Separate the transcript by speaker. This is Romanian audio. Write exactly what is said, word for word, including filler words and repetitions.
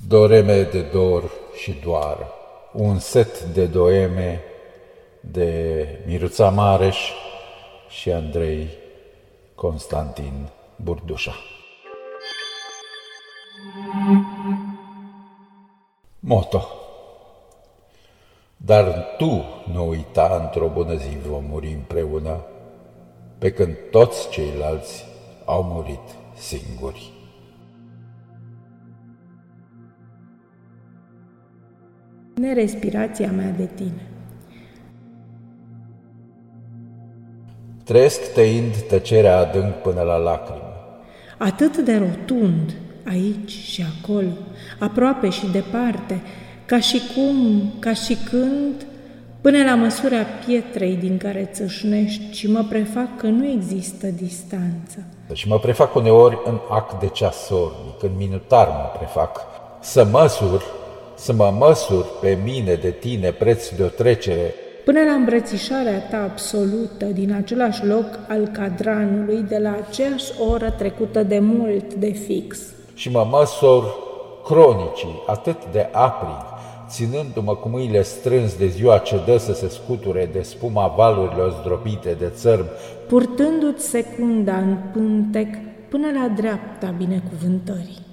Speaker 1: Doreme de dor și doar, un set de doeme de Miruța Mareș și Andrei Constantin Burdușa. Moto. Dar tu nu uita, într-o bună zi vom muri împreună, pe când toți ceilalți au murit singuri.
Speaker 2: Nerespirația mea de tine.
Speaker 1: Trăiesc tăind tăcerea adânc până la lacrimi.
Speaker 2: Atât de rotund, aici și acolo, aproape și departe, ca și cum, ca și când, până la măsura pietrei din care țâșnești și mă prefac că nu există distanță.
Speaker 1: Și mă prefac uneori în act de ceasornic, în minutar mă prefac, să măsur, să mă măsur pe mine de tine preț de o trecere,
Speaker 2: până la îmbrățișarea ta absolută din același loc al cadranului, de la aceeași oră trecută de mult de fix.
Speaker 1: Și mă măsor cronicii atât de aprig, ținându-mă cu mâinile strâns de ziua ce dă să se scuture de spuma valurilor zdrobite de țărm,
Speaker 2: purtându-ți secunda în pântec până la dreapta binecuvântării.